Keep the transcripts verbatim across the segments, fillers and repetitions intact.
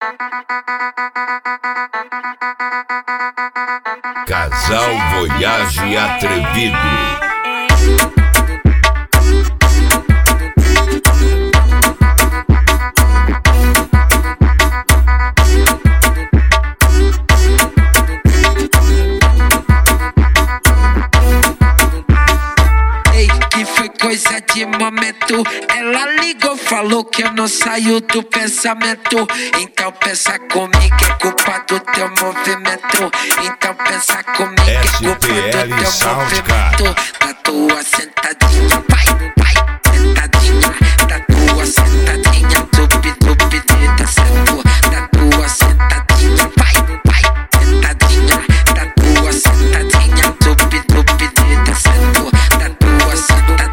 Casal Voyage Atrevido. Coisa de momento, ela ligou, falou que eu não saio do pensamento. Então pensa comigo, é culpa do teu movimento. Então pensa comigo, é culpa do teu movimento. Da tua sentadinha, vai, vai, sentadinha. Da tua sentadinha, tupi, tupi, descendo. Da tua sentadinha, vai, vai, sentadinha. Da tua sentadinha, tupi, tupi, descendo. Da tua sentadinha.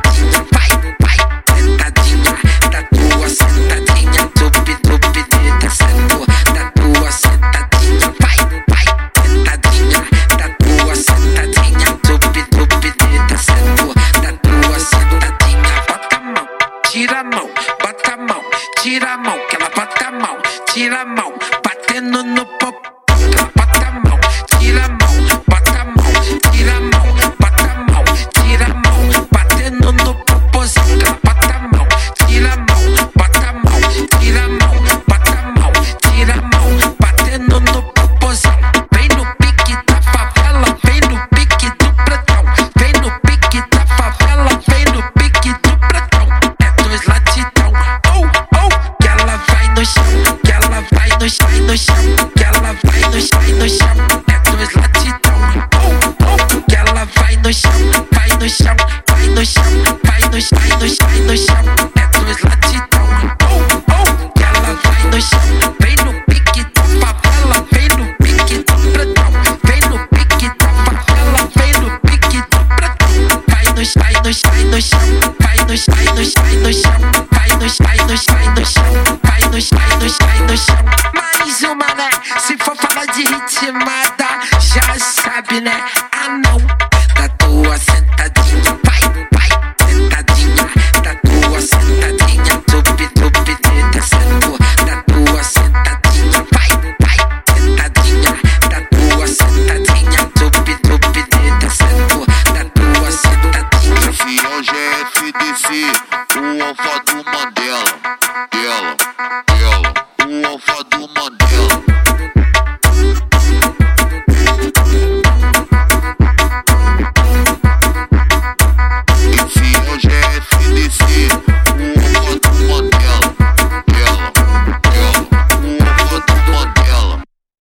Tira a mão, bota a mão, tira a mão, que ela bota a mão, tira a mão, batendo no popô. Ela bota a mão, tira a mão, bota a mão, tira a mão, bota a mão, tira a mão, batendo no popôzinho. Ela bota a mão, tira a mão, bota a mão, tira a mão, bota a mão, tira a mão, batendo no popôzinho. Vem no pique da favela, vem no pique do pretão, vem no pique da favela, vem no pique do pretão. Latidão, oh, oh, que ela vai no chão, que ela vai no chão, no chão, que ela vai no chão, no chão, é dois latidão, oh, oh, que ela vai no chão, vai no chão, vai no chão, vai no chão, no chão, no chão, é dois latidão, oh, oh, que ela vai no chão, vem no pique da favela, vem no pique do pretão, vem no pique da favela, vem no pique do pretão, vai no chão, no chão, no chão, vai no chão, no chão, no chão. Vai no chão, no chão, no chão, vai no chão, no chão, no chão. Mais uma, né? Se for falar de ritmada, já sabe, né? Ah, não. Da tua sentadinha, vai, vai, sentadinha. Da tua sentadinha, tupi, tupi, descendo. Da tua sentadinha, vai, vai, sentadinha. Da tua sentadinha, tupi, tupi, descendo. Da tua sentadinha. Esse é o G F D C, o alfa do Mandela, dela, dela, o alfa do Mandela.